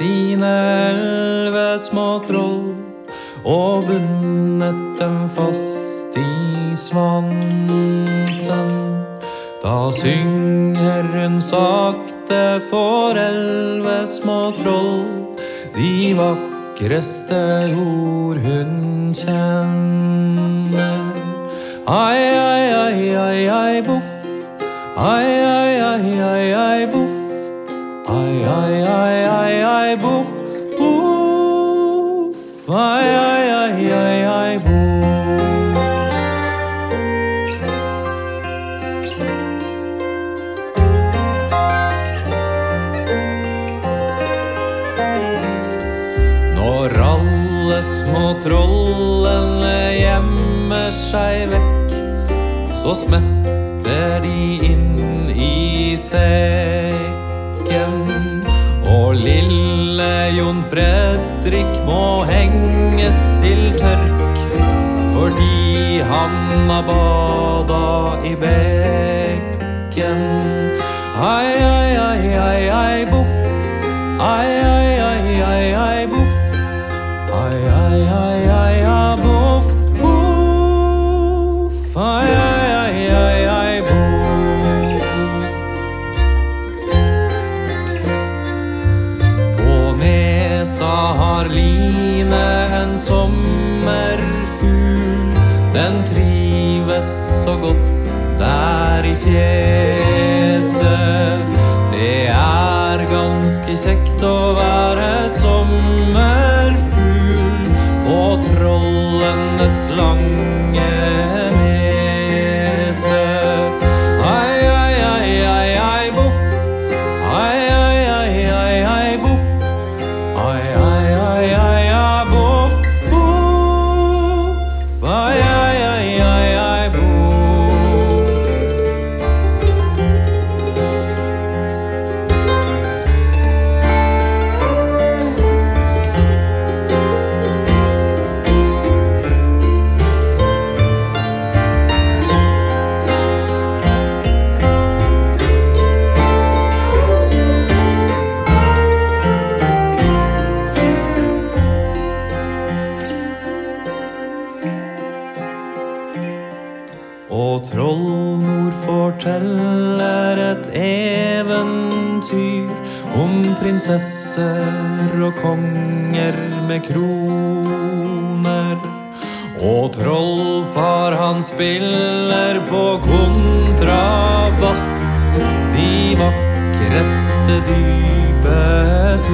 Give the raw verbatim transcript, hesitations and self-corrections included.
sine elleve små troll og bundet dem fast i svansen. Da synger hun sakte for elleve små troll de vakreste ord hun kjenner. Ai, ai, ai, ai, ai, buff. Ai, ai, ai, ai, ai, buff. Ai, ai, ai, ai, ai, buff. Buff. Ai, ai, ai, ai, ai, buff. Når alle små trollene gjemmer seg vekk, så smetter de inn i sekken. Og lille Jon Fredrik må henges til tørk, fordi han har badet i bekken. Ai, ai, ai, ai, ai, buff. Ai, ai, ai, ai, ai, buff. Ai, ai, ai, ai, ai, buff. Buff. Ai, ai, ai, ai, ai, buff. På nesa har Line en sommerfugl. Den trives så godt der i fjeset. Det er ganske kjekt å være sommerfugl på trollenes lange nese. Ai, ai, ai, ai, ai, buff. Ai, ai, ai, ai, ai, buff. Ai, ai, ai, ai, ai, buff. Buff. Ai, ai, ai, ai, ai, buff. Og trollmor forteller et eventyr om prinsesser og konger med kroner. Og trollfar han spiller på kontrabass de vakreste dype